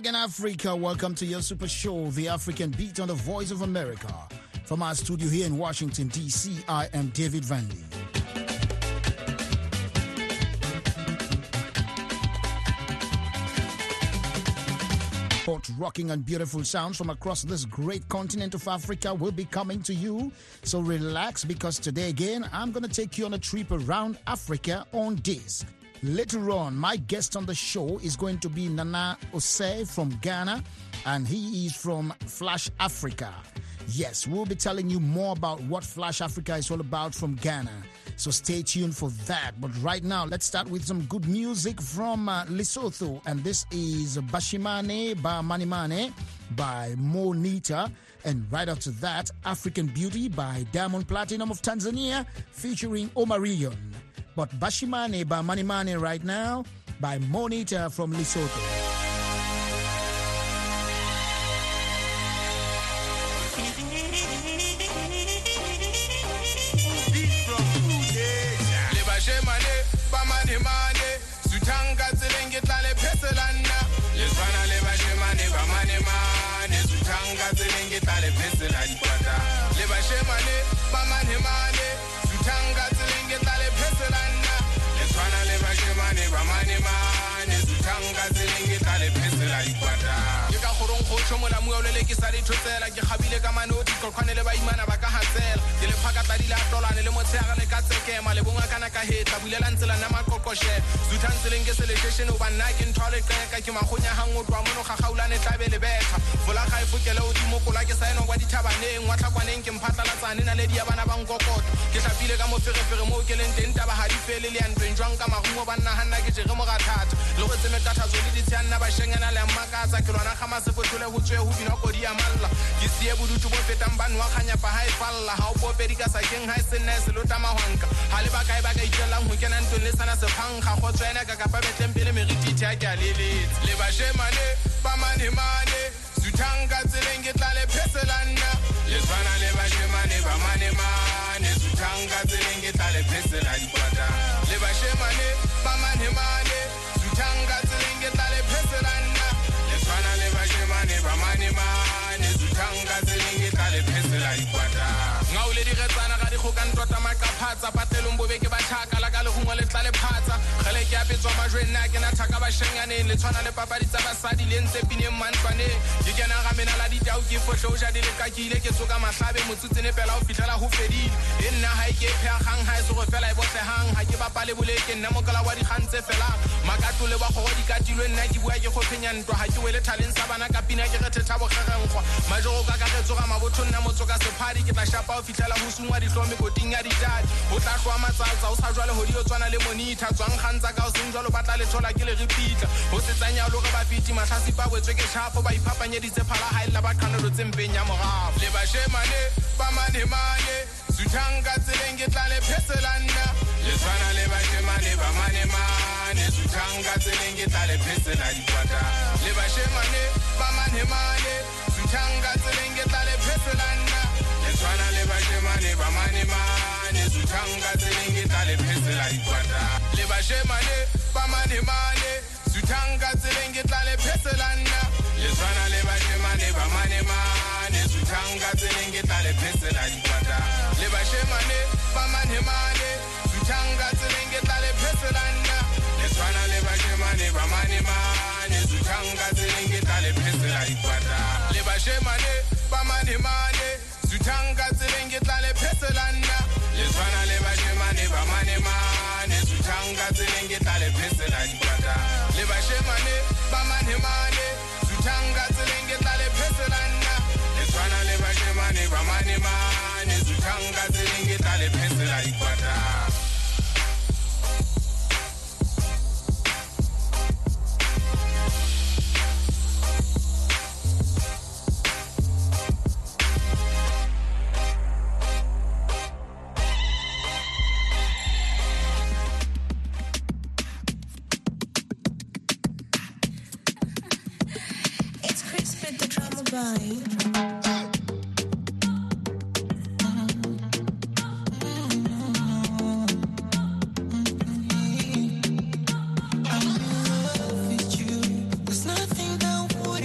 again, Africa. Welcome to your super show, The African Beat on the Voice of America. From our studio here in Washington, D.C., I am David Vanley. Hot, rocking and beautiful sounds from across this great continent of Africa will be coming to you. So relax, because today again, I'm going to take you on a trip around Africa on disc. Later on, my guest on the show is going to be Nana Osei from Ghana, and he is from Flash Africa. Yes, we'll be telling you more about what Flash Africa is all about from Ghana. So stay tuned for that. But right now, let's start with some good music from Lesotho. And this is Bashimane Ba Manimane by Monita. And right after that, African Beauty by Diamond Platinum of Tanzania featuring Omarion. But Bashimane Ba Manimane right now by Monita from Lesotho. Sutanga zilenge tlale peselana leswana le bashemane ba manemane sutanga zilenge tlale peselana kwata le bashemane ba manemane sutanga zilenge tlale peselana leswana le bashemane ba manemane sutanga zilenge tlale peselana kwata ke ka gorong go tshomona muolele ke sa dithotsela ke khabile ka manoti tlokwane le ba imana ba ka hatsela ke le phaka tla dila tolane le motshega le ka tsekema le bonga kana ka hetla bulela ntsela na makokoshe zuthanseleng ke celebration o banna ke nthole qeka ke magonya hangwe twa mono ga gaulane tlabe le betha fola ga ifukele o di mokola ke saeno kwa dithabaneng wa tlhakwaneng ke mphatlalatsane na le di ya bana ba nkokoto ke tlapile ka moferefere mo ke leng teng taba ha di fele le yantweng jwang ka marumo banna hanna ke jere mo gathata le go tseme katatso le ditshana ba shengana le makatsa ke lwana ga masefotole ho tswe ho bina kodi ya malla ke sie bodutu bo fetang banwa khanya pa ha ifalla ha o popedi ka sa keng ha se nne se lota mahwanka ha le ba kae ba ka itelang ho kena ntwe le sana se phang ga go tswena ka pa betleng pele meriti tja ke a leletse le ba shemane ba manemane sutanga tselenge tlale peselana leswana le ba shemane ba manemane sutanga tselenge tlale peselana kwata le ba shemane ba manemane sutanga tselenge tlale peselana leswana le ba shemane ba manemane sutanga tselenge tlale peselana kwata ngaule di retsana ga di khokantota makaphatsa patelong bobeke ba thaka la ka le gongwe le tlale phatsa gele ke apetswa majwena ke na thaka ba shenganeng le tshwana le papadi tsa basadi le ntse pine mantwaneng ke kena ga mena la ditau ke fohle o ja di le kakile ke tsoka mahlabe motsutsene pela o fitlela ho fedile e nna ha ke phegang ha se go fela e botle hang ha ke bapa le boleke nna mokala wa di khantse fela makato le ba go di katilwe nna ke bua ke go phenya ntwa ha ke wele talent sa bana ka pina ke re thetha bogegengwa majoro ka ka retsoga mabotho nna motsoka sephadi ke tla shapa o fitlela ho sungwa di hlome koting ya ditadi o tla hlwa matsatsa o sa jwale ho di o tswana le monita tswang khantsa ka o seng jwalo batla le thola ke le repeater ho setsanya lo re ba fiti mahlasi ba wetswe ke shapo ba iphapanyeditse phala ha illa ba qhanelo tsempeng ya morao le ba shemane ba manemane sutanga tselenge tlale peselana leswana le ba shemane ba manemane sutanga tselenge tlale peselana kwata le ba shemane ba manemane sutanga tselenge tlale peselana leswana le ba shemane ba manemane sutanga tselenge tlale peselana kwata le ba shemane ba manemane sutanga tselenge tlale peselana leswana le ba shemane ba manemane sutanga tselenge tlale peselana kwata le ba shemane ba manemane sutanga tselenge tlale peselana leswana le ba shemane ba manemane sutanga tselenge tlale peselana kwata le ba shemane ba manemane sutanga tselenge tlale peselana leswana le ba shemane ba manemane sutanga tselenge tlale peselana kwata le ba shemane ba manemane sutanga tselenge tlale peselana leswana le ba shemane ba manemane sutanga tselenge tlale peselana kwata Nothing that would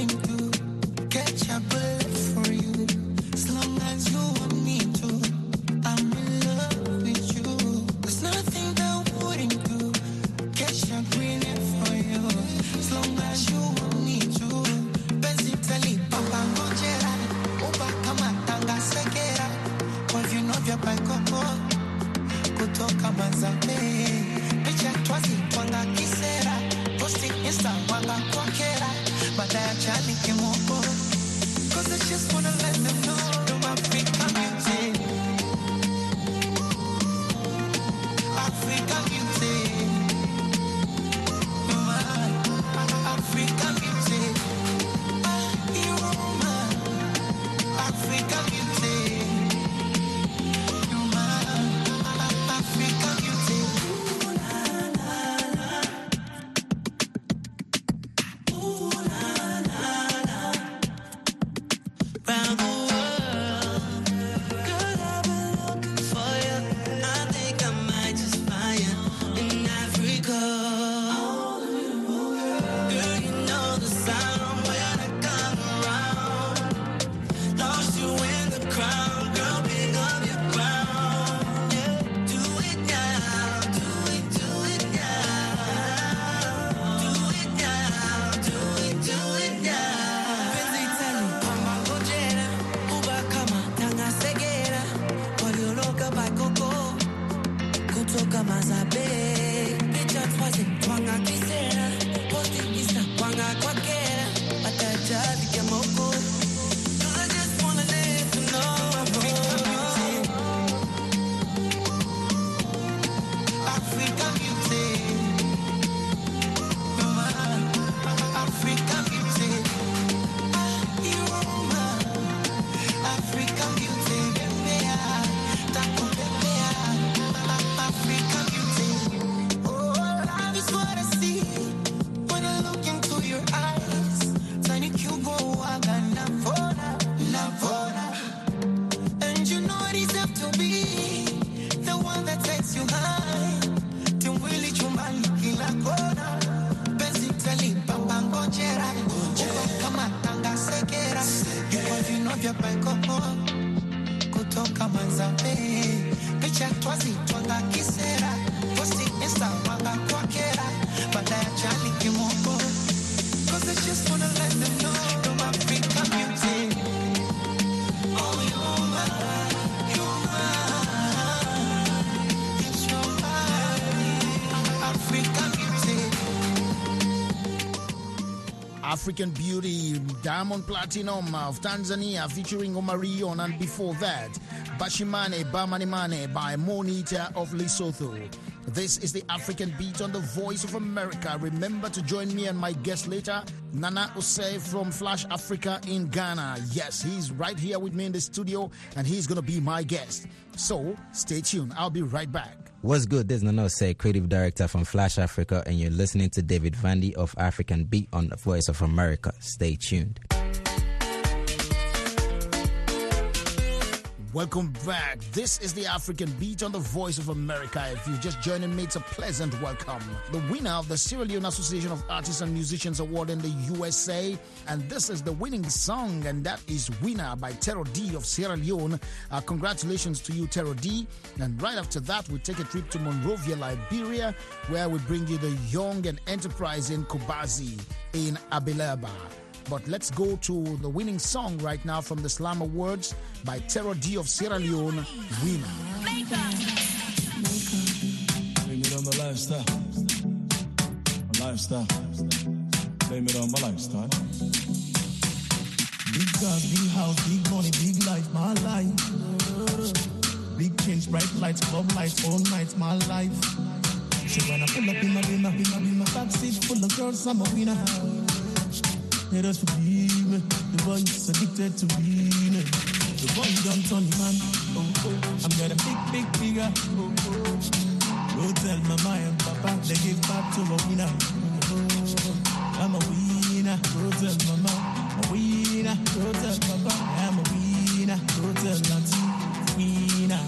kona Bezi teli papa ngojera Kama tanga sekera Kwa vino vya paikopo Kutoka manzabe Picha twazi twanga kisera Posti insta wanga kwa kera Bada ya chali kimoko Cause I just wanna let them know I'm African beauty Oh, you're mine, you're mine It's your body I'm African beauty African Beauty, Diamond Platinum of Tanzania featuring Omarion, and before that, Bashimane Bamanimane by Monita of Lesotho. This is the African Beat on the Voice of America. Remember to join me and my guest later, Nana Osei from Flash Africa in Ghana. Yes, he's right here with me in the studio, and he's going to be my guest. So stay tuned. I'll be right back. What's good? This is Nana Osei, creative director from Flash Africa, and you're listening to David Vandy of African Beat on the Voice of America. Stay tuned. Welcome back. This is the African Beat on the Voice of America. If you're just joining me, it's a pleasant welcome. The winner of the Sierra Leone Association of Artists and Musicians Award in the USA, and this is the winning song, and that is Winner by Tero D of Sierra Leone. Congratulations to you, Tero D. And right after that, we take a trip to Monrovia, Liberia, where we bring you the young and enterprising Kobazi in Abelaba. But let's go to the winning song right now from the Slam Awards by Tero D of Sierra Leone, Winner. Blame it on my lifestyle. My lifestyle. Blame it on my lifestyle. Big cars, big house, big money, big life, my life. Big change, bright lights, club lights, all night, my life. So when I pull up in my backseat full of girls, I'm a winner. Let us forgive me. The boy is addicted to winning. The boy don't turn him man. I'm getting bigger. Go tell mama and papa they give back to a winner. I'm a winner. Go tell mama. A winner. Go tell papa. I'm a winner. Go tell auntie. Winner.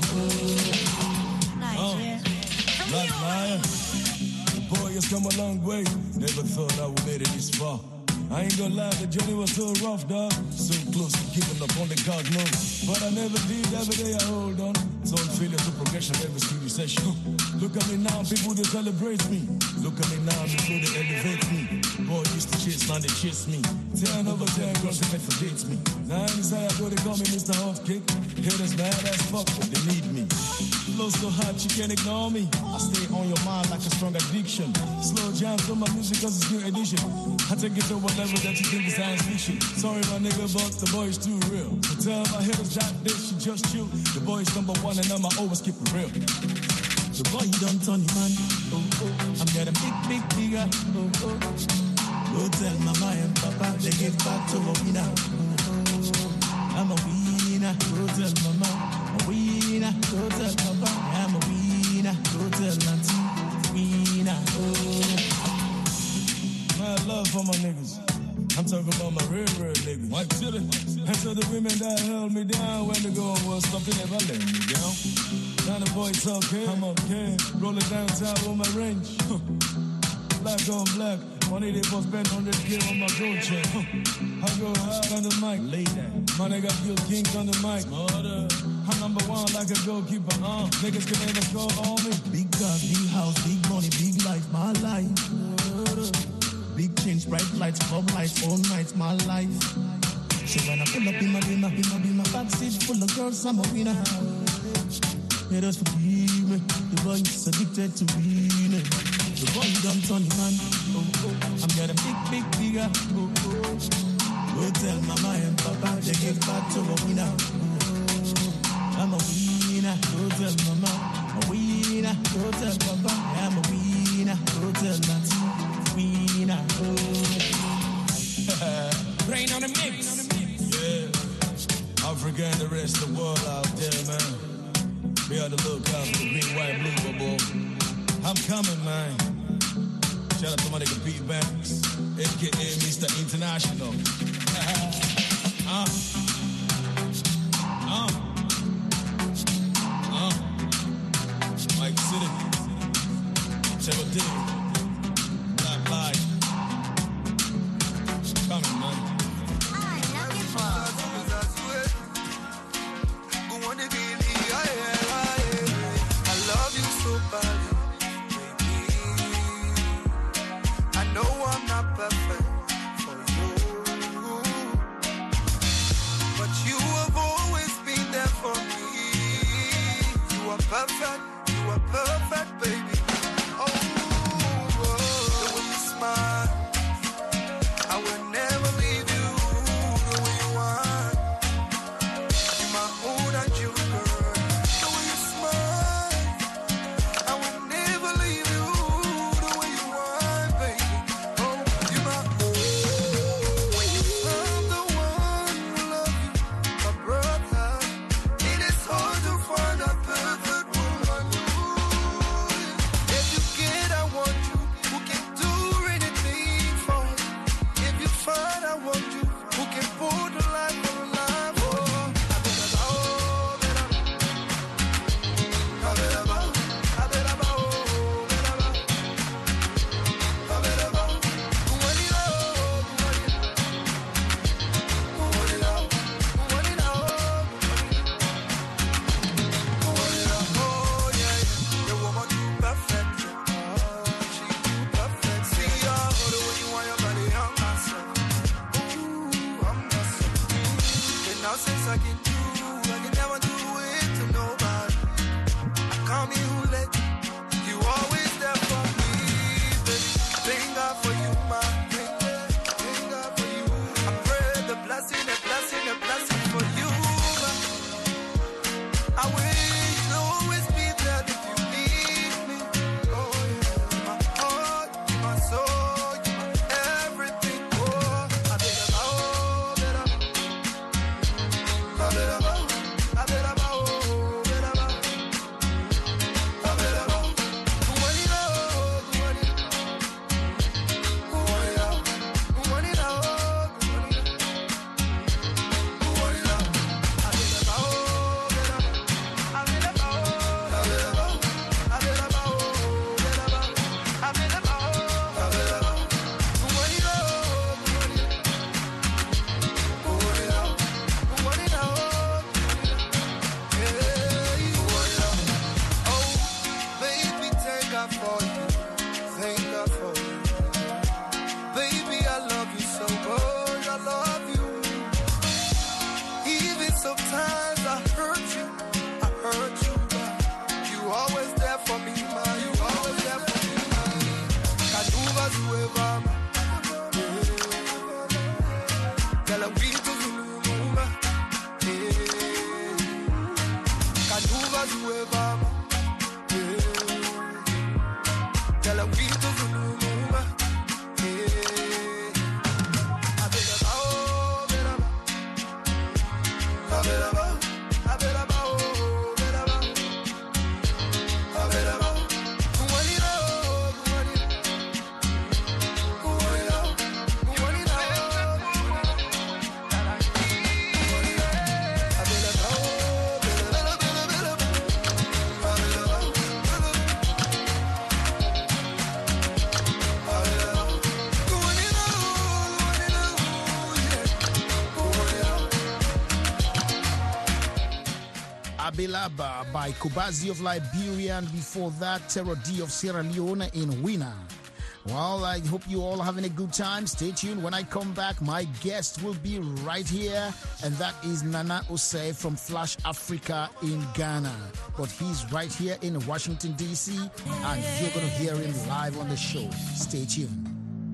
Black Lion. The boy has come a long way. Never thought I would made it this far. I ain't gonna lie, the journey was so rough, dog. So close to giving up, only God knows. But I never did, every day I hold on. So I'm feeling the progression every studio session. Look at me now, people they celebrate me. Look at me now, before they elevate me. Boy used to chase, now they chase me. 10 over 10 girls, they forget me. Now inside I go, they call me Mr. Hot Kick. Haters mad as fuck, but they need me. Flow so hot, you can't ignore me. I stay on your mind like a strong addiction. Slow jam to my music cause it's new edition. I take it to a level that you think is science fiction. Sorry my nigga, but the boy is too real. So tell my haters that this shit just chill. The boy is number one and I'ma always keep it real. The boy don't turn him man. I'm getting bigger. Go tell mama and papa they give back to a winner. I'm a winner. Go tell mama. A winner. Go tell papa. I'm a winner. Go tell auntie. Winner. Mad love for my niggas. I'm talking about my real niggas. White chillin'. And to the women that held me down when the going was something never let me down. Now the boy talking, I'm okay. Rolling downtown with my range. Black on black. Money they both spend 100K on my gold chain. I go hard on the mic. Lay that. My nigga feel king on the mic. I'm number one like a goalkeeper. Niggas can never score on me. Big cars, big house, big money, big life, my life. Big change, bright lights, club lights, all night, my life. So when I pull up in my backseat full of girls, I'm a winner. Let us forgive me. The boy is addicted to winning. The boy don't turn him man. I'm getting bigger. Go tell mama and papa they give back to a winner. I'm a winner. Go tell mama. A winner. Go tell papa. I'm a winner. Go tell auntie. Winner. Rain on the mix. Yeah. Africa and the rest of the world out there, man. We are the lookout for the green, white, blue, boy. I'm coming, man. Shout out to my nigga Pete Banks, a.k.a. Mr. International. Mike City. Check it out. Abilaba by Kubazi of Liberia, and before that, Terror D of Sierra Leone in Winner. Well, I hope you all are having a good time. Stay tuned. When I come back, my guest will be right here, and that is Nana Osei from Flash Africa in Ghana. But he's right here in Washington, D.C., and you're going to hear him live on the show. Stay tuned.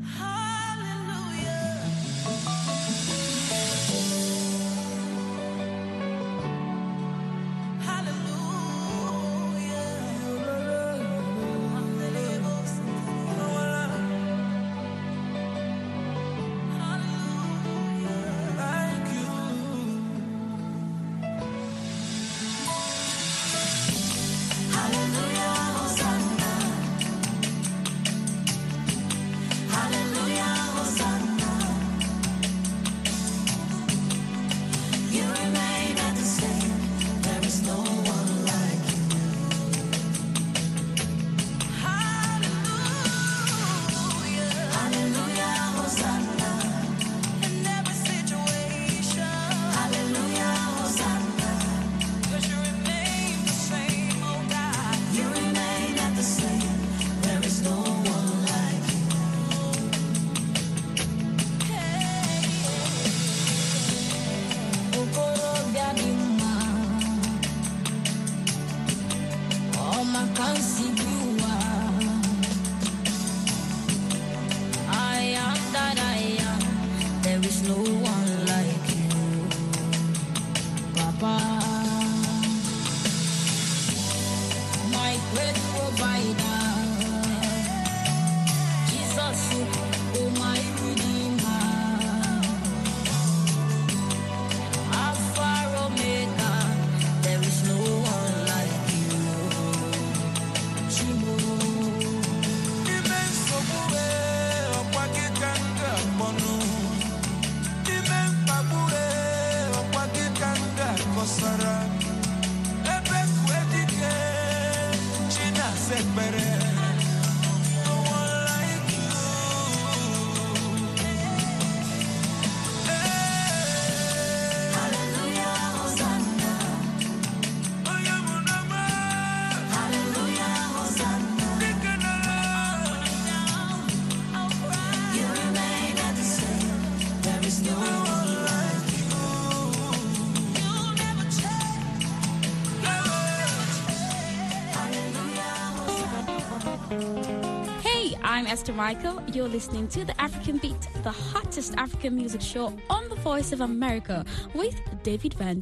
I'm Esther Michael. You're listening to The African Beat, the hottest African music show on the Voice of America with David Vandy.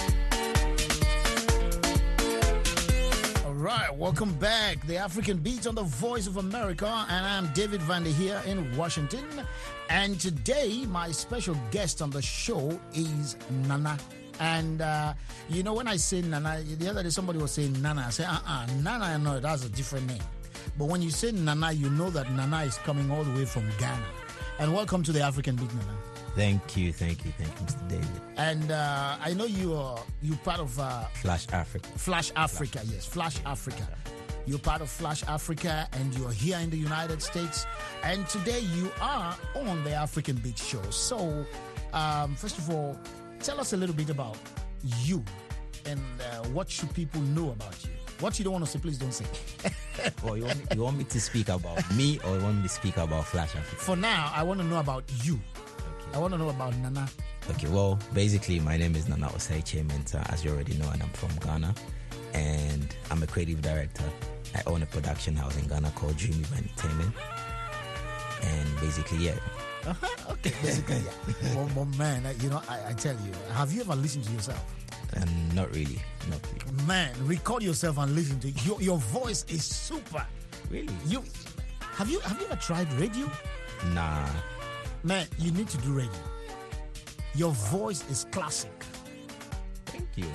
All right, welcome back. The African Beat on the Voice of America, and I'm David Vandy here in Washington. And today, my special guest on the show is Nana. And, you know, when I say Nana, the other day somebody was saying Nana. I say, Nana, no, that's a different name. But when you say Nana, you know that Nana is coming all the way from Ghana. And welcome to the African Beat, Nana. Thank you, Mr. David. And I know you're part of Flash Africa. Flash Africa, yes, Flash Africa. You're part of Flash Africa, and you're here in the United States. And today you are on the African Beat Show. So, first of all, tell us a little bit about you, and what should people know about you? What you don't want to say, please don't say. Well, you want me to speak about me, or you want me to speak about Flash Africa? For now, I want to know about you. Okay. I want to know about Nana. Okay, well, basically, my name is Nana Osei Mensa, as you already know, and I'm from Ghana. And I'm a creative director. I own a production house in Ghana called Dream Event Entertainment. And basically, yeah. Okay, basically, yeah. Well, man, you know, I tell you, have you ever listened to yourself? Not really. Man, record yourself and listen to it. Your voice is super. Really? Have you ever tried radio? Nah. Man, you need to do radio. Your voice is classic. Thank you.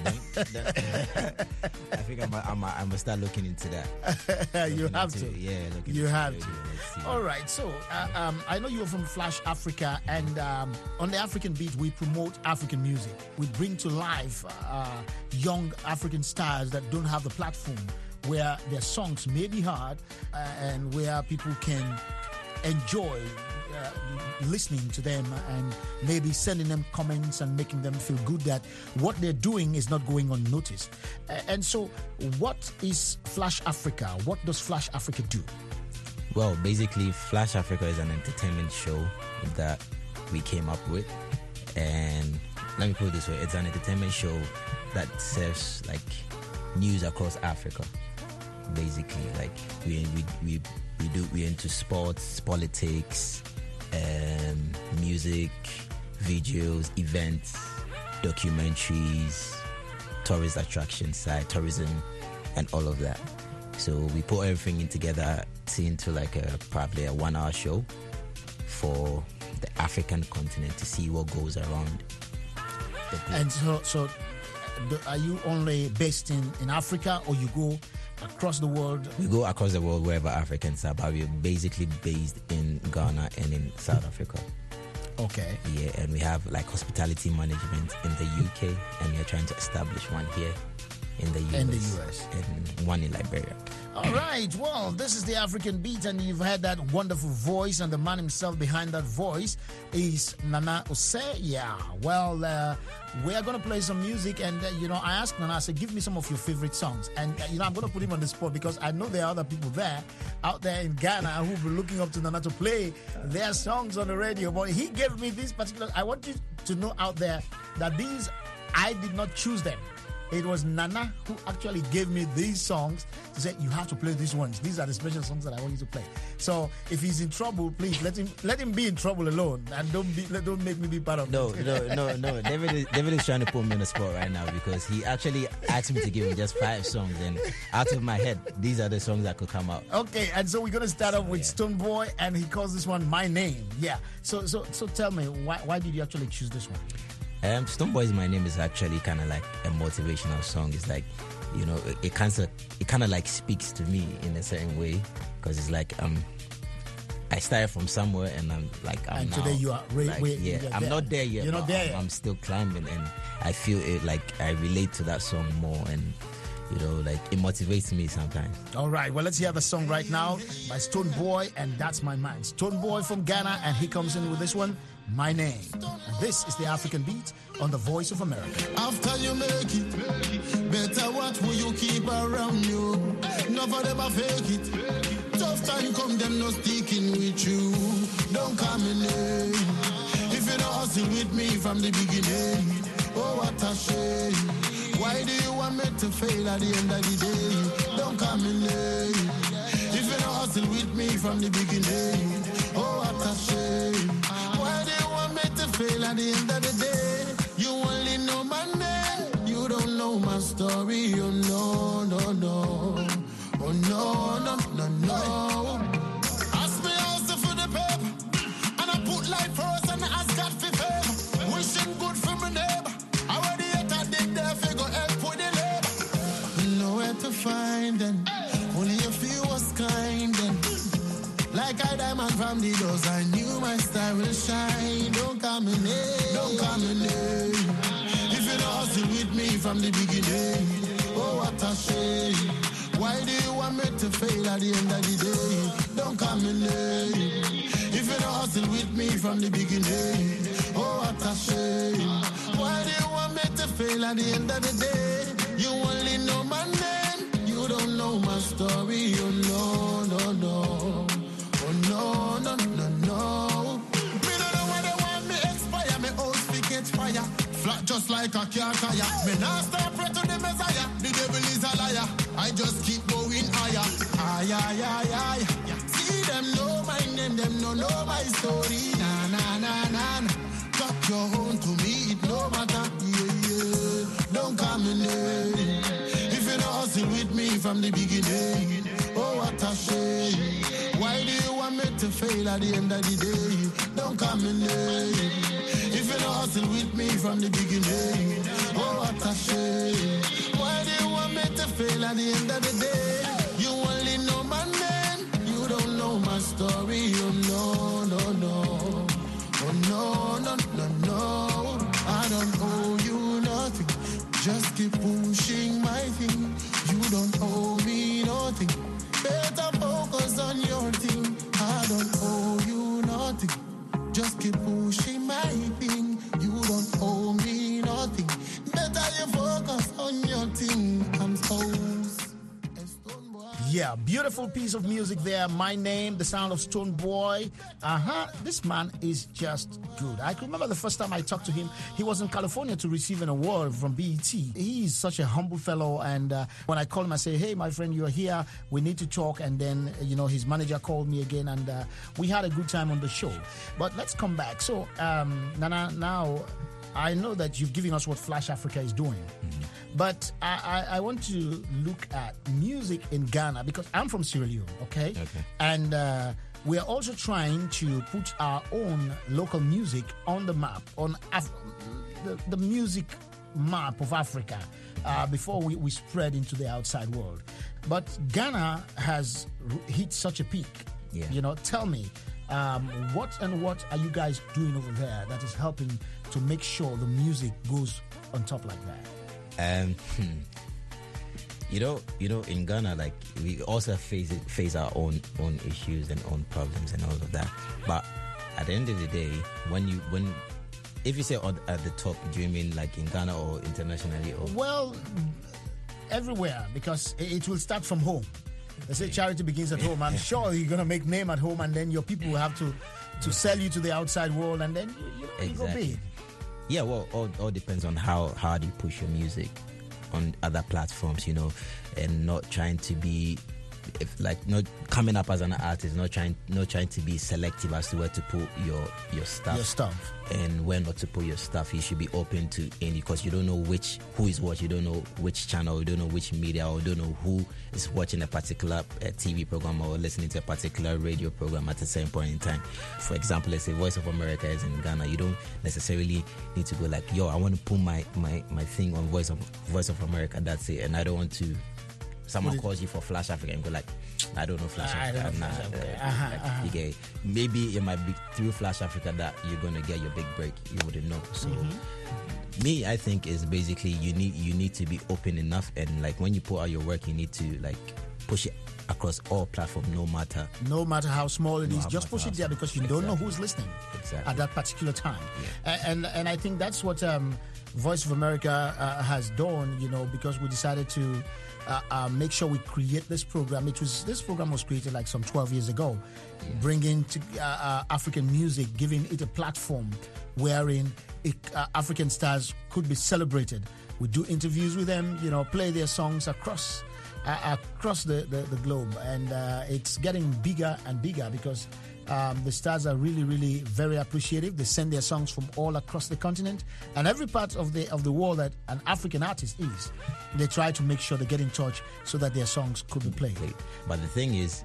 I think I must start looking into that. You have to. Yeah, you have to. All right. So I know you're from Flash Africa, and on the African Beat, we promote African music. We bring to life young African stars that don't have the platform, where their songs may be heard and where people can enjoy listening to them and maybe sending them comments and making them feel good that what they're doing is not going unnoticed. And so what is Flash Africa? What does Flash Africa do? Well, basically, Flash Africa is an entertainment show that we came up with. And let me put it this way, it's an entertainment show that serves like news across Africa. Basically, like we're into sports, politics, music, videos, events, documentaries, tourist attraction side, tourism, and all of that. So we put everything in together into like probably a 1 hour show for the African continent to see what goes around. And so are you only based in Africa, or you go across the world? We go across the world wherever Africans are, but we're basically based in Ghana and in South Africa. Okay. Yeah, and we have like hospitality management in the UK, and we're trying to establish one here in the US. In the US. And one in Liberia. All right, well, this is the African Beat, and you've heard that wonderful voice, and the man himself behind that voice is Nana Osei. Yeah, well, we are going to play some music, and, I asked Nana, I said, give me some of your favorite songs. And, I'm going to put him on the spot because I know there are other people out there in Ghana who've been looking up to Nana to play their songs on the radio. But he gave me this particular, I want you to know out there that these, I did not choose them. It was Nana who actually gave me these songs to say, you have to play these ones. These are the special songs that I want you to play. So if he's in trouble, please let him be in trouble alone, and don't make me be part of it. No. David is trying to put me on the spot right now because he actually asked me to give him just 5 songs, and out of my head, these are the songs that could come out. Okay, and so we're gonna start off with Stone Boy, and he calls this one My Name. Yeah. So tell me, why did you actually choose this one? Stone Boy's My Name is actually kind of like a motivational song. It's like, it kind of like speaks to me in a certain way, because it's like I started from somewhere, and I'm and now, today you are I'm not there yet. You're not there yet. I'm still climbing, and I feel it like I relate to that song more, and it motivates me sometimes. All right, well, let's hear the song right now by Stone Boy, and That's My Mind. Stone Boy from Ghana, and he comes in with this one, My Name. And this is the African Beat on the Voice of America. After you make it, better what will you keep around you? Never ever fake it. Tough time come, them no sticking with you. Don't come in late. If you don't hustle with me from the beginning, oh what a shame. Why do you want me to fail at the end of the day? Don't come in late. If you don't hustle with me from the beginning, oh what a shame. Why do you want me to fail at the end of the day? You only know my name, you don't know my story. Oh no, no, no. Oh no, no, no, no. Ask me also for the paper, and I put life first and I ask God for favor. Wishing good for my neighbor. Already yet I did there, figure help with the labor. Nowhere to find them, only a few was kind then. Like I diamond from the doors, I knew my star will shine. Don't come in here, don't come in here. If you don't hustle with me from the beginning, oh what a shame. Why do you want me to fail at the end of the day? Don't come in here. If you don't hustle with me from the beginning, oh what a shame. Why do you want me to fail at the end of the day? You only know my name, you don't know my story. Oh no, no, no. Oh no, no, no, no. Me don't know why they want me expire. Me old speak catch fire. Flat just like a car tire. Me not stop pray to the Messiah. The devil is a liar. I just keep going higher. Ay, ay, ay, ay. See them know my name, them no know my story. Na, na, na, na, na. Talk your own to me, it no matter. Yeah, yeah. Don't come in late. If you don't hustle with me from the beginning, oh what a shame. Why do you to fail at the end of the day. Don't come in late. If you don't hustle with me from the beginning, oh, what a shame. Why do you want me to fail at the end of the day? You only know my name, you don't know my story. Oh, no, no, no. Oh, no, no, no, no. I don't owe you nothing. Just keep pushing my thing. You don't owe me nothing. Better focus on your thing. I don't owe you nothing. Just keep pushing my thing. You don't owe me nothing. Better you focus on your thing. I'm supposed. Yeah, beautiful piece of music there. My Name, the sound of Stone Boy. This man is just good. I can remember the first time I talked to him, he was in California to receive an award from BET. He is such a humble fellow, and when I called him, I say, hey, my friend, you're here. We need to talk. And then, his manager called me again, and we had a good time on the show. But let's come back. So, Nana, now I know that you've given us what Flash Africa is doing. Mm-hmm. But I want to look at music in Ghana because I'm from Sierra Leone, okay? And we are also trying to put our own local music on the map, on the music map of Africa before we spread into the outside world. But Ghana has hit such a peak. Yeah. Tell me, what are you guys doing over there that is helping to make sure the music goes on top like that? In Ghana, like we also face our own issues and own problems and all of that. But at the end of the day, if you say at the top, do you mean like in Ghana or internationally? Or well, everywhere, because it will start from home. They say charity begins at home. I'm sure you're gonna make name at home, and then your people will have to sell you to the outside world, and then you go big. Yeah, well, all depends on how hard you push your music on other platforms, and not trying to be, not coming up as an artist, not trying to be selective as to where to put your stuff. And where not to put your stuff. You should be open to any, because you don't know who is what, you don't know which channel, you don't know which media, or you don't know who is watching a particular TV program or listening to a particular radio program at the same point in time. For example, let's say Voice of America is in Ghana. You don't necessarily need to go like, yo, I want to put my thing on Voice of America, that's it. And I don't want to, someone calls you for Flash Africa and go like, I don't know Flash Africa. You get, maybe it might be through Flash Africa that you're going to get your big break. You wouldn't know. So me, I think is basically you need to be open enough, and like when you put out your work, you need to like push it across all platforms, no matter how small it is. Just push it there, because you don't know who's listening at that particular time. And I think that's what Voice of America has done, because we decided to make sure we create this program. This program was created like some 12 years ago, bringing to African music, giving it a platform wherein African stars could be celebrated. We do interviews with them, play their songs across the globe, and it's getting bigger and bigger because the stars are really, really very appreciative. They send their songs from all across the continent, and every part of the world that an African artist is, they try to make sure they get in touch so that their songs could be played. But the thing is,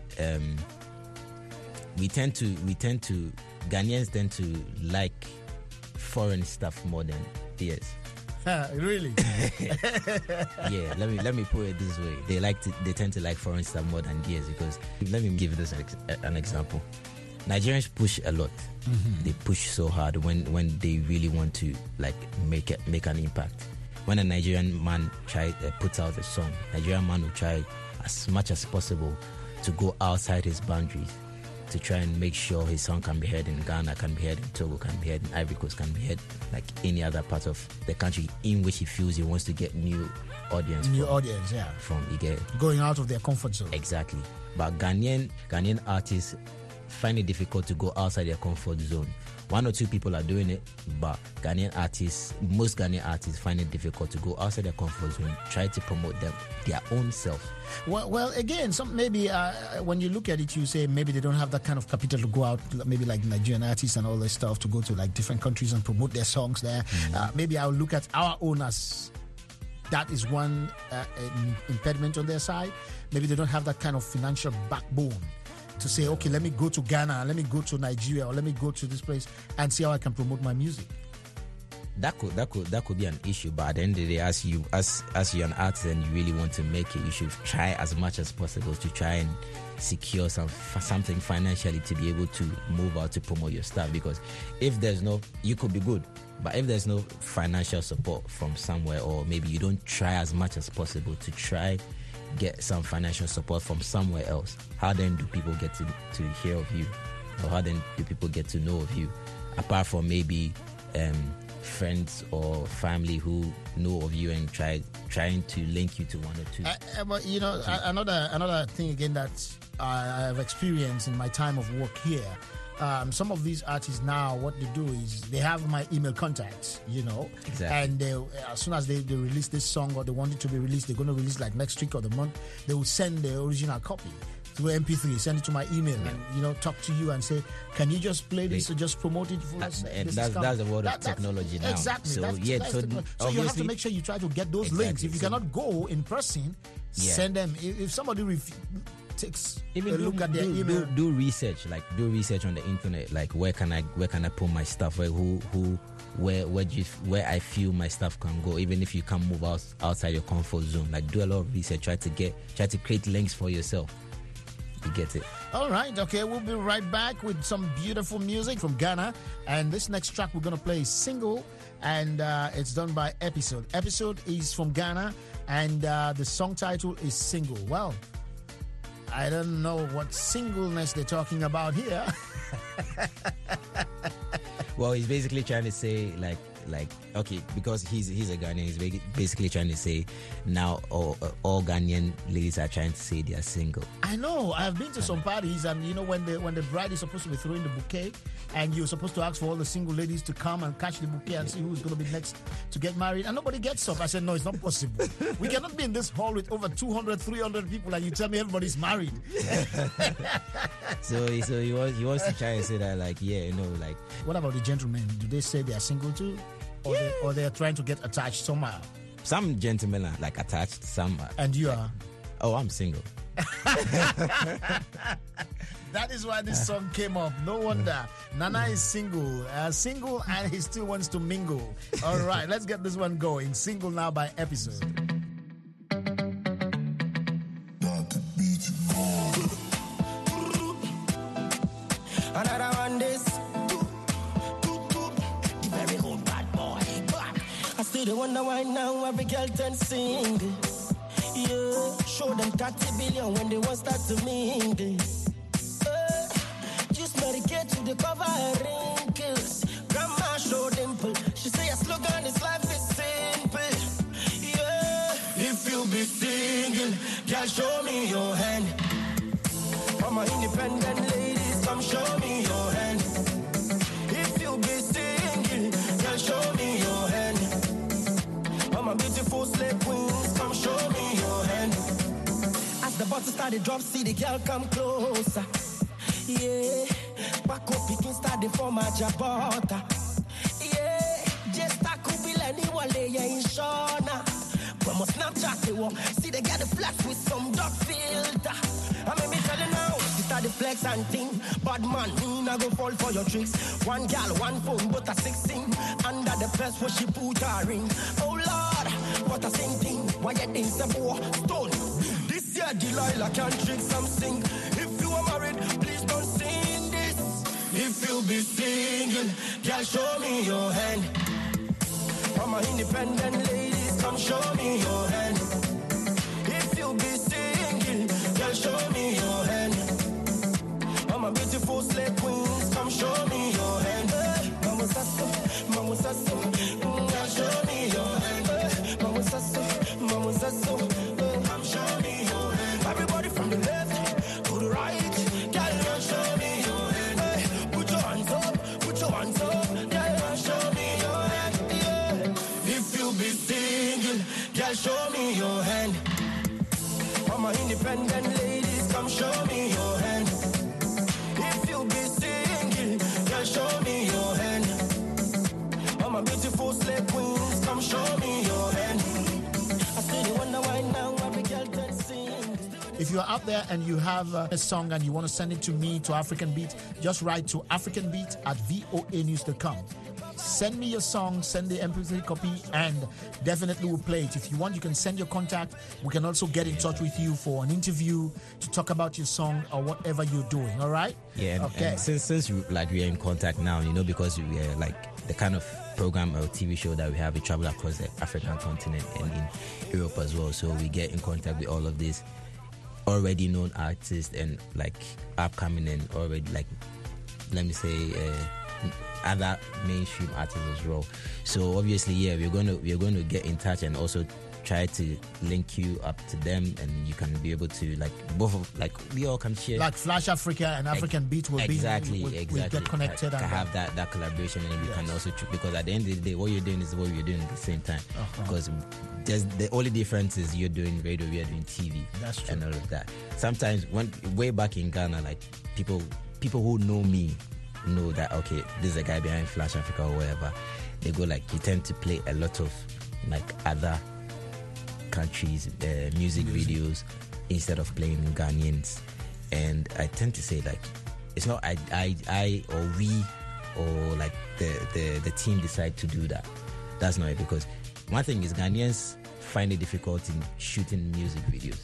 Ghanaians tend to like foreign stuff more than theirs. Really? Yeah, let me put it this way. They tend to like foreign stuff more than theirs, because let me give this an example. Nigerians push a lot. Mm-hmm. They push so hard when they really want to like make an impact. When a Nigerian man puts out a song, Nigerian man will try as much as possible to go outside his boundaries to try and make sure his song can be heard in Ghana, can be heard in Togo, can be heard in Ivory Coast, can be heard like any other part of the country in which he feels he wants to get new audience. From you get going out of their comfort zone. Exactly. But Ghanaian artists find it difficult to go outside their comfort zone. One or two people are doing it, but most Ghanaian artists find it difficult to go outside their comfort zone, try to promote their own self. Well, again, maybe when you look at it, you say maybe they don't have that kind of capital to go out, maybe like Nigerian artists and all this stuff, to go to like different countries and promote their songs there. Mm-hmm. Maybe I'll look at our own as that is one impediment on their side. Maybe they don't have that kind of financial backbone to say, okay, let me go to Ghana, let me go to Nigeria, or let me go to this place and see how I can promote my music? That could be an issue, but at the end of the day, as you're an artist and you really want to make it, you should try as much as possible to try and secure something financially to be able to move out to promote your stuff. Because if there's no, you could be good, but if there's no financial support from somewhere, or maybe you don't try as much as possible to try get some financial support from somewhere else, how then do people get to hear of you, or how then do people get to know of you, apart from maybe friends or family who know of you and trying to link you to one or two? But you know, another thing again that I have experienced in my time of work here. Some of these artists now, what they do is they have my email contacts, you know, exactly. And as soon as they release this song, or they want it to be released, they're going to release like next week or the month, they will send the original copy through MP3, send it to my email, and you know, talk to you and say, can you just play this or just promote it for us? And that's the world of technology now. Exactly. So so you have to make sure you try to get those links. If you cannot go in person, send them. If somebody takes even a look at their email, do research on the internet, like where can I put my stuff, where I feel my stuff can go, even if you can't move outside your comfort zone. Like, do a lot of research, try to create links for yourself. You get it. All right, okay, we'll be right back with some beautiful music from Ghana, and this next track we're gonna play is Single, and it's done by Episode. Episode is from Ghana, and the song title is Single. Well, I don't know what singleness they're talking about here. Well, he's basically trying to say like okay, because he's a Ghanaian, he's basically trying to say now all Ghanaian ladies are trying to say they are single. I know. I've been to some parties, and you know, when the bride is supposed to be throwing the bouquet, and you're supposed to ask for all the single ladies to come and catch the bouquet and see who's going to be next to get married, and nobody gets up. I said, no, it's not possible. We cannot be in this hall with over 200, 300 people, and you tell me everybody's married. So he wants to try and say that, like, yeah, you know, like. What about the gentlemen? Do they say they are single too? Or they are trying to get attached somehow? Some gentlemen are like attached, some are. And you are? Oh, I'm single. That is why this song came up. No wonder. Nana is single, and he still wants to mingle. All right, let's get this one going. Single now by Episode. Another one this. Very good bad boy. I still wonder why now every girl turns single. Yeah, show them 30 billion when they want start to mingle. Just medicate to the cover her wrinkles. Grandma show dimple. She say a slogan is life is simple. Yeah, if you be single, girl, show me your hand. For my independent ladies, come show me your hand. If you be single, girl, show me your hand. For my beautiful slave queens, come show me your hand. As the bottle started drop, see the girl come closer. Yeah, back up, picking started for my jabota. Yeah, just a couple anyone lay in Shona. From a Snapchat, they walk, see they get the flash with some dark filter. I mean, me tell you now, you start the flex and thing. Bad man, me not go fall for your tricks. One gal, one phone, but a 16. Under the press where she put her ring. Oh Lord, what a same thing. Why you think the boy stone? This year Delilah can trick something. If you are married, please don't sing this. If you be single, girl, show me your hand. For my independent ladies, come show me your hand. If you be single, girl, show me your hand. For my beautiful slave queens, come show me your hand. Mama sasso, girl, show me your hand. Mama sasso, come show me your hand. Everybody from the left to the right, girl, show me your hand. Put your hands up, girl, show me your hand. Yeah. If you be single, girl, show me your hand. For my independent ladies, come show me your hand. If you be single, girl, show me your hand. For my beautiful slave queens, come show me your hand. I still wonder why now every girl turns single. If you're out there and you have a song and you want to send it to me, to African Beat, just write to africanbeat@voanews.com. Send me your song, send the MP3 copy, and definitely we'll play it. If you want, you can send your contact. We can also get in touch with you for an interview to talk about your song or whatever you're doing. All right? Yeah. Okay. And since like we are in contact now, because we are like the kind of program or TV show that we have, we travel across the African continent and in Europe as well. So we get in contact with all of these already known artists and like upcoming and already like, let me say, other mainstream artists as well. So obviously, we're going to get in touch and also try to link you up to them, and you can be able to we all can share. Like Flash Africa and African Beat will exactly. We'll get connected and and have that collaboration, and we can also because at the end of the day, what you're doing is what you're doing at the same time. Because just the only difference is you're doing radio, we are doing TV. That's true. And all of that. Sometimes way back in Ghana, like people who know me know that okay, this is a guy behind Flash Africa or whatever. They go like, you tend to play a lot of like other countries music videos instead of playing Ghanaians, and I tend to say like it's not I or we or like the team decide to do that. That's not it, because one thing is Ghanaians find it difficult in shooting music videos,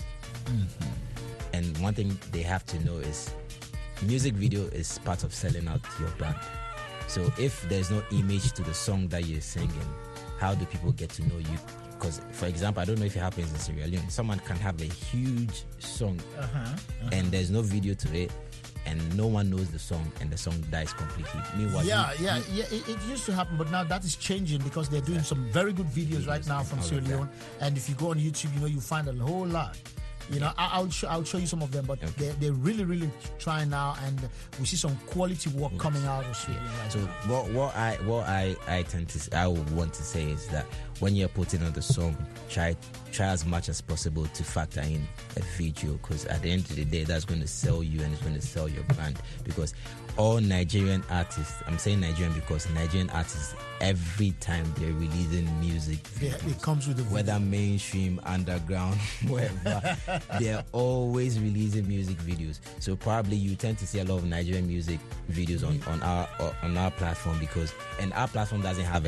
and one thing they have to know is music video is part of selling out your brand. So if there's no image to the song that you're singing, how do people get to know you? Because, for example, I don't know if it happens in Sierra Leone. Someone can have a huge song and there's no video to it, and no one knows the song, and the song dies completely. Meanwhile, it used to happen, but now that is changing because they're doing some very good videos right now from Sierra Leone. And if you go on YouTube, you find a whole lot. I'll show you some of them, but they're really, really trying now, and we see some quality work coming out of Sierra Leone. So what I would want to say is that when you're putting on the song, try as much as possible to factor in a video, because at the end of the day, that's going to sell you and it's going to sell your brand. Because all Nigerian artists, I'm saying Nigerian because Nigerian artists, every time they're releasing music, it comes with the video. Whether mainstream, underground, wherever, they're always releasing music videos. So probably you tend to see a lot of Nigerian music videos on our platform, because our platform doesn't have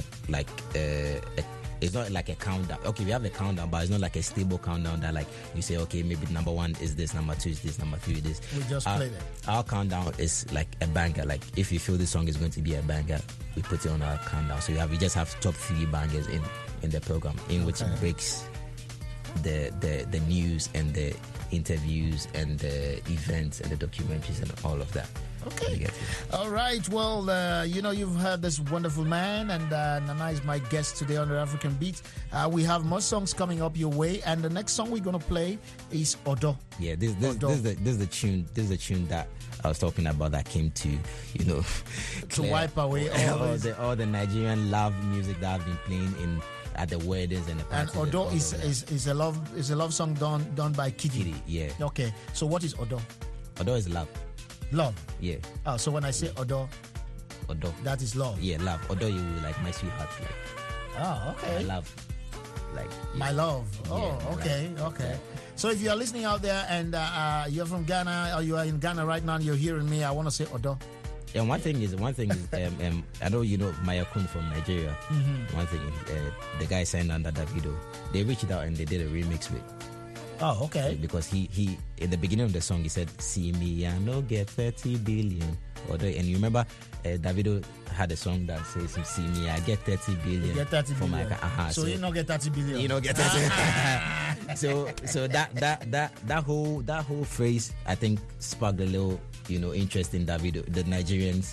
it's not like a countdown. Okay, we have a countdown, but it's not like a stable countdown that like you say, okay, maybe number 1 is this, number 2 is this, number 3 is this. We just play that. Our countdown is like a banger. Like if you feel this song is going to be a banger, we put it on our countdown. So we just have top 3 bangers in the program, in which it breaks the news and the interviews and the events and the documentaries and all of that. Okay. All right. Well, you've heard this wonderful man, and Nana is my guest today on the African Beat. We have more songs coming up your way, and the next song we're going to play is Odo. Yeah, this is the tune. This is the tune that I was talking about that came to to wipe away all the Nigerian love music that I've been playing at the weddings and the parties. And Odo is a love song done by Kidi. Yeah. Okay. So what is Odo? Odo is love. Love. Yeah. Oh, so when I say Odo, that is love. Yeah, love. Odo, you like my sweetheart. Like. Oh, okay. My love. Like my love. Oh, yeah, okay. Right. Okay. Yeah. So if you are listening out there and you're from Ghana or you are in Ghana right now and you're hearing me, I want to say Odo. And one thing is, I know Maya Kun from Nigeria. Mm-hmm. One thing is, the guy signed under Davido. They reached out and they did a remix with. Oh, okay. Because he in the beginning of the song he said, "See me, I no get 30 billion." And you remember, Davido had a song that says, "See me, I get 30 billion." You get 30 billion. So you don't get 30 billion. You don't get 30. so that whole phrase, I think, sparked a little interest in Davido, the Nigerians,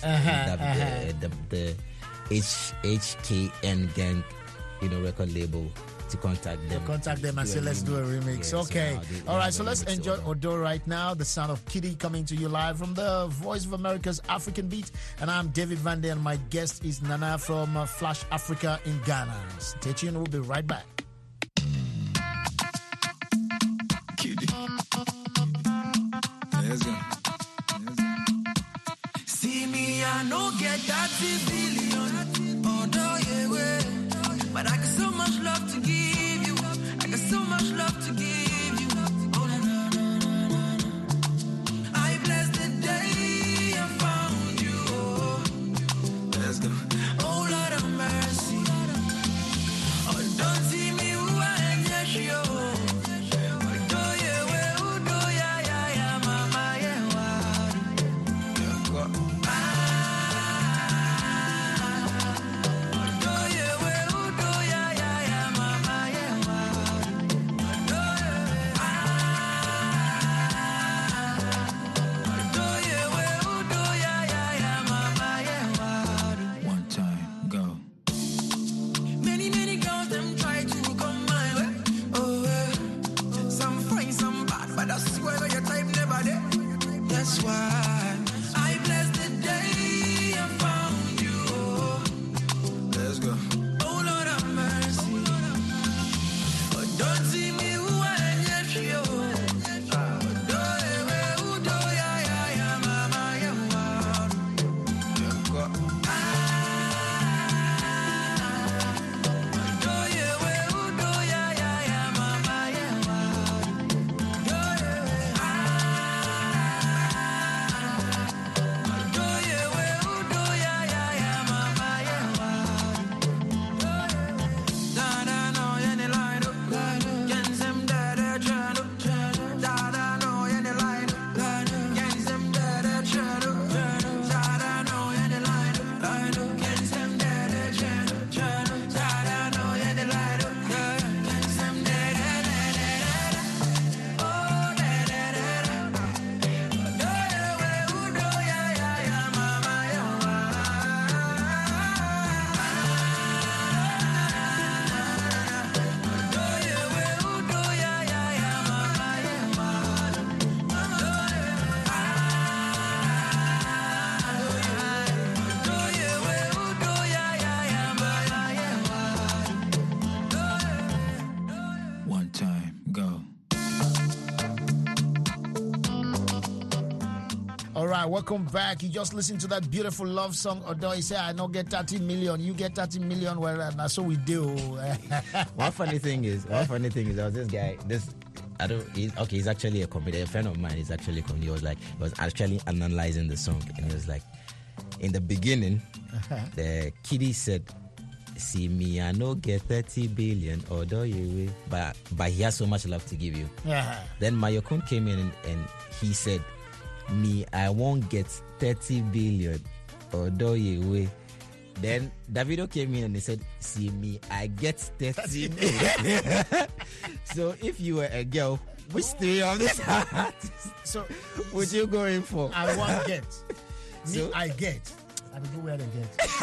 the HKN gang, record label. To contact them and say, let's do a remix. Okay. All right, so let's enjoy Odo right now. The sound of Kidi coming to you live from the Voice of America's African Beat. And I'm David Van Day, and my guest is Nana from Flash Africa in Ghana. Stay tuned, we'll be right back. Kidi. Let's go. See me, I no get 30 billion. Odo, yeah, but I got so much love to give you. I got so much love to give you. Oh, na, na, na, na, na. right, welcome back. You just listened to that beautiful love song. Although he said, I don't get 30 million, you get 30 million. Well, that's what we do. One funny thing is, there was this guy, he's actually a comedian. A friend of mine is actually a comedian. He was actually analyzing the song, and he was like, in the beginning, the kiddie said, see me, I no get 30 billion, although you will, but he has so much love to give you. Then Mayokun came in and he said, me, I won't get 30 billion, although you will. Then Davido came in and he said, see me, I get 30 billion. So if you were a girl, which three of these artists would you go in for? I won't get. Me, I get. I don't know where they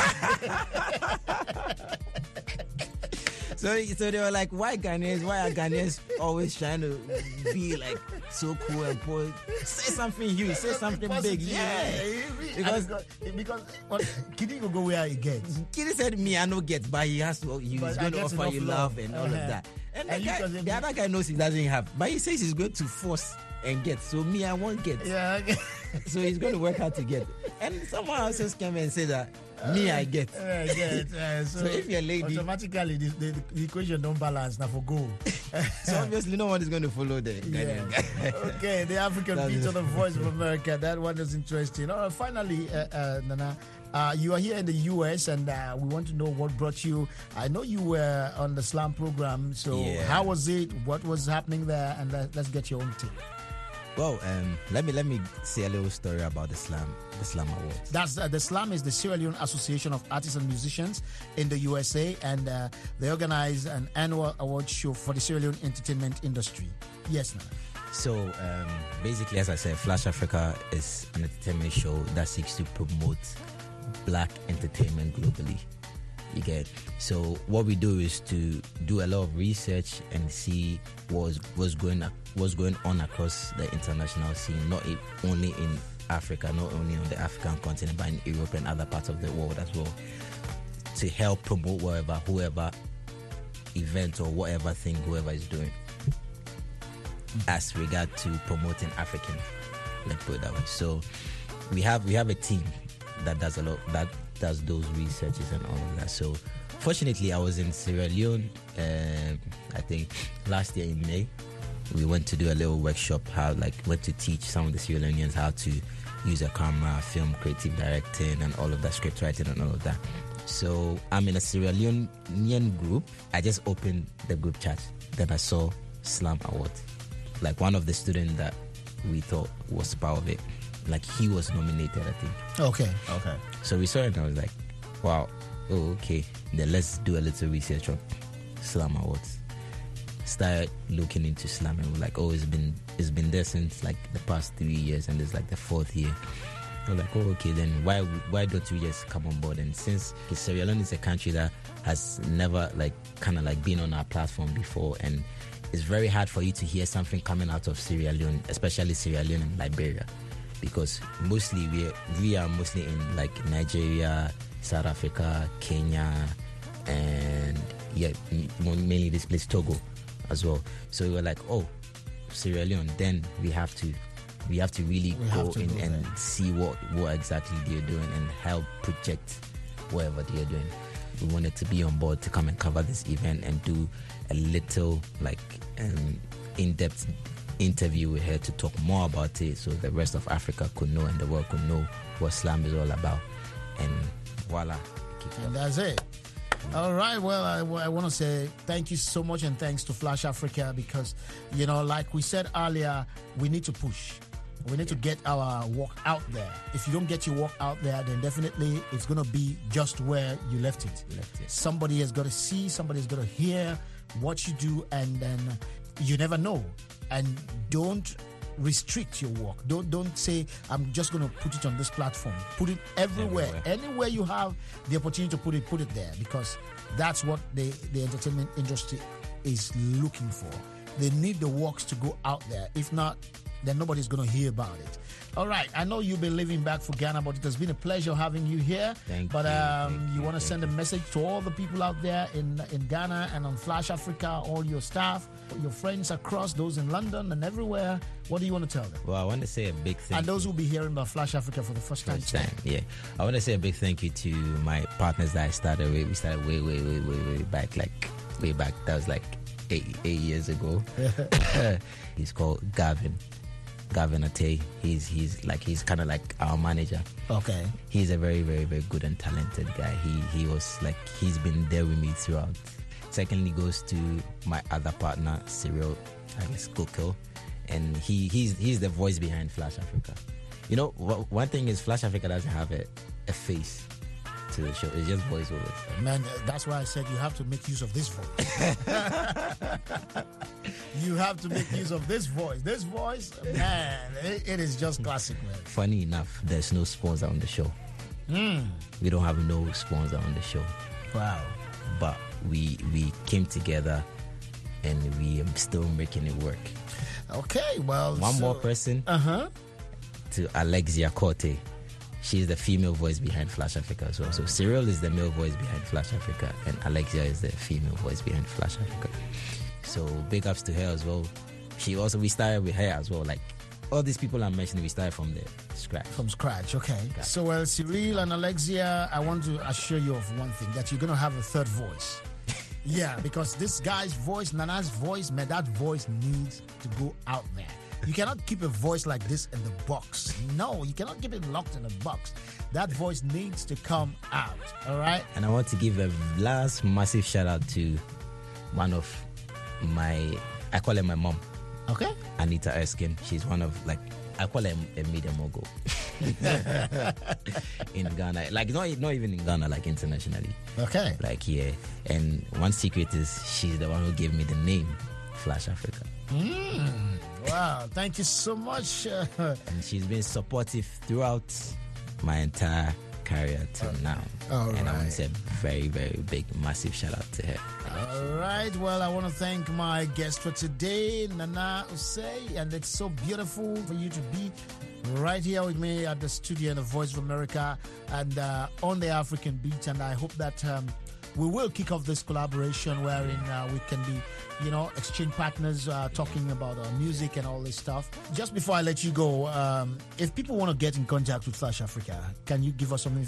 get. So they were like, why are Ghanaians always trying to be like so cool and poor? Say something huge, say something big. Because Kiddy will go where he gets. Kiddy said, me, I no get, but he's going to offer you love and all of that. And the other guy knows he doesn't have, but he says he's going to force and get. So me, I won't get. Yeah. So he's going to work hard to get. And someone else just came and said that, me, I get. So if you're a lady, automatically the equation don't balance now for go. So obviously no one is going to follow the Ghanaian guy. Okay, the African beat on the Voice of America. That one is interesting. Finally, Nana, you are here in the US, and we want to know what brought you. I know you were on the Slam program. So how was it? What was happening there? And let's get your own take. Well, let me say a little story about the Slam Awards. That's the Slam is the Sierra Leone Association of Artists and Musicians in the USA, and they organize an annual award show for the Sierra Leone entertainment industry. Yes, Nana. So basically, as I said, Flash Africa is an entertainment show that seeks to promote Black entertainment globally. You get. So what we do is to do a lot of research and see what's going on across the international scene, not only in Africa, not only on the African continent, but in Europe and other parts of the world as well, to help promote whoever event or whatever thing whoever is doing as regard to promoting African, let's put it that way. So we have a team that does does those researches and all of that. So fortunately, I was in Sierra Leone, I think last year in May. We went to do a little workshop, went to teach some of the Sierra Leoneans how to use a camera, film, creative directing, and all of that, script writing and all of that. So I'm in a Sierra Leonean group. I just opened the group chat. Then I saw Slam Awards. Like one of the students that we thought was part of it, like he was nominated, I think. Okay. So we saw it and I was like, wow, okay. Then let's do a little research on Slam Awards. Started looking into Slam and we're like, it's been there since like the past 3 years and it's like the 4th year. We're like, okay, then why don't we just come on board? And since Sierra Leone is a country that has never been on our platform before, and it's very hard for you to hear something coming out of Sierra Leone, especially Sierra Leone and Liberia, because mostly we are mostly in like Nigeria, South Africa, Kenya, and mainly this place Togo as well. So we were like, Sierra Leone, then we have to really go in and see what exactly they're doing and help project whatever they're doing. We wanted to be on board to come and cover this event and do a little in-depth interview with her to talk more about it, so the rest of Africa could know and the world could know what Slam is all about. And voila. And that's it. All right. Well, I want to say thank you so much, and thanks to Flash Africa, because, like we said earlier, we need to push. We need to get our work out there. If you don't get your work out there, then definitely it's going to be just where you left it. Somebody has got to see, somebody's got to hear what you do, and then you never know. And don't restrict your work. Don't say, I'm just going to put it on this platform. Put it everywhere. Anywhere you have the opportunity to put it there, because that's what the entertainment industry is looking for. They need the works to go out there. If not, then nobody's going to hear about it. All right. I know you've been leaving back for Ghana, but it has been a pleasure having you here. Thank but you. you want to send a message to all the people out there in Ghana and on Flash Africa, all your staff, your friends across, those in London and everywhere. What do you want to tell them? Well, I want to say a big thank you. And those who will be hearing about Flash Africa for the first time. Yeah. I want to say a big thank you to my partners that I started with. We started way back, way back. That was like eight years ago. He's called Gavin Ate. He's kind of like our manager. Okay. He's a very, very, very good and talented guy. He's been there with me throughout. Secondly goes to my other partner, Cyril, I guess Kokil, and he's the voice behind Flash Africa. You know, one thing is Flash Africa doesn't have a face to the show. It's just voiceovers. Man, that's why I said you have to make use of this voice. You have to make use of this voice. This voice, man, it is just classic, man. Funny enough, there's no sponsor on the show. We don't have no sponsor on the show. Wow. But we came together and we are still making it work. Okay, well, one more person. To Alexia Corte. She's the female voice behind Flash Africa as well. So Cyril is the male voice behind Flash Africa, and Alexia is the female voice behind Flash Africa. So big ups to her as well. We started with her as well. Like all these people I'm mentioning, we started from scratch. From scratch, okay. So, well, Cyril and Alexia, I want to assure you of one thing, that you're going to have a third voice. Yeah, because this guy's voice, Nana's voice, man, that voice needs to go out there. You cannot keep a voice like this in the box. No, you cannot keep it locked in a box. That voice needs to come out, all right? And I want to give a last massive shout out to one of I call her my mom. Okay. Anita Erskine. She's one of, I call her a media mogul in Ghana. Like, not even in Ghana, like internationally. Okay. Like, yeah. And one secret is she's the one who gave me the name Flash Africa. Wow, thank you so much. And she's been supportive throughout my entire career till now. All and right. I want to say a very, very big, massive shout out to her. All right, well, I want to thank my guest for today, Nana Osei, and it's so beautiful for you to be right here with me at the studio in the Voice of America and on the African Beat, and I hope that we will kick off this collaboration wherein we can be, exchange partners talking about music and all this stuff. Just before I let you go, if people want to get in contact with Flash Africa, can you give us some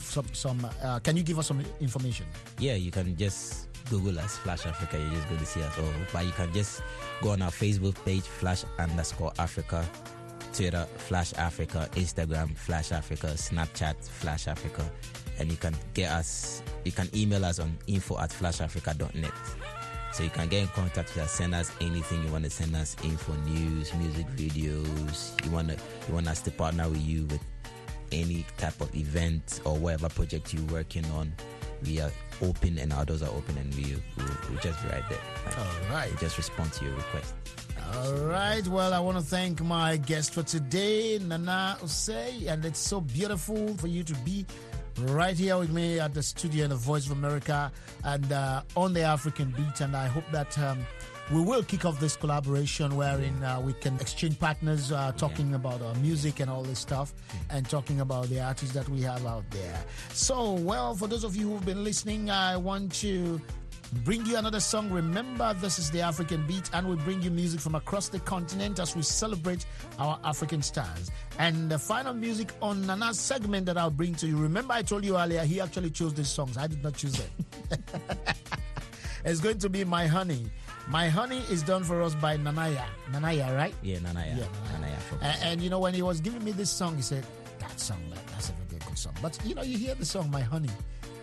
information? Yeah, you can just Google us Flash Africa. You're just going to see us all. But you can just go on our Facebook page, Flash_Africa, Twitter, Flash Africa, Instagram, Flash Africa, Snapchat, Flash Africa. And you can you can email us on info@flashafrica.net. So you can get in contact with us, send us anything you want to send us, info, news, music videos. You want us to partner with you with any type of event or whatever project you're working on. We are open and our doors are open, and we'll just be right there. All right. We'll just respond to your request. All right. Well, I want to thank my guest for today, Nana Osei, and it's so beautiful for you to be right here with me at the studio in the Voice of America and on the African Beat, and I hope that we will kick off this collaboration wherein we can exchange partners talking about music and all this stuff and talking about the artists that we have out there. So, well, for those of you who've been listening, I want to bring you another song. Remember, this is the African Beat, and we bring you music from across the continent as we celebrate our African stars. And the final music on Nana's segment that I'll bring to you. Remember, I told you earlier, he actually chose these songs. I did not choose them. It's going to be My Honey. My Honey is done for us by Nanaya. Nanaya, right? Yeah, Nanaya. Yeah, Nanaya. And when he was giving me this song, he said, that song, that's a very good song. But, you hear the song, My Honey.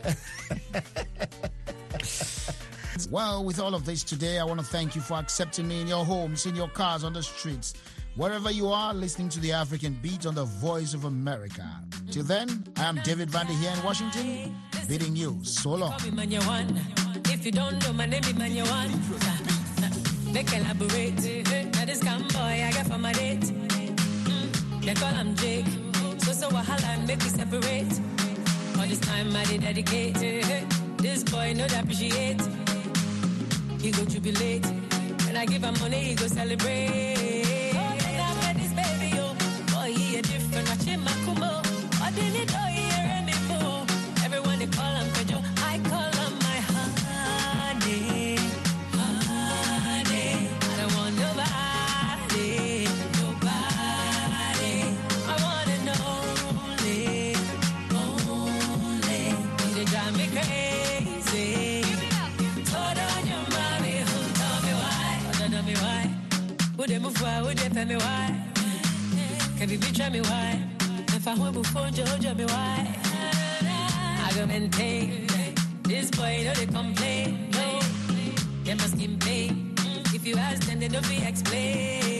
Well, with all of this today, I want to thank you for accepting me in your homes, in your cars, on the streets, wherever you are, listening to the African Beat on the Voice of America. Till then, I am David Vander here in Washington, bidding you so long. If you don't know my name, is Manyawan. They collaborate. Now this boy I got for my date. They call him Jake. So wahala and make me separate. All this time I did dedicate. This boy know that appreciate. He go jubilate. When I give him money, he go celebrate. Oh, this baby Makumo. I didn't know you're anymore. Everyone they call him Pedro. I call him my honey. Honey. I don't want nobody. Nobody. I want it only. Only. You drive me crazy. Hold on your mommy. Tell me why. Tell me why. Would they move why? Would they pay me why? Can you try me why? If I went before Jojo me why? I go maintain. This boy no they complain. No, they must get paid. If you ask them they don't be explain.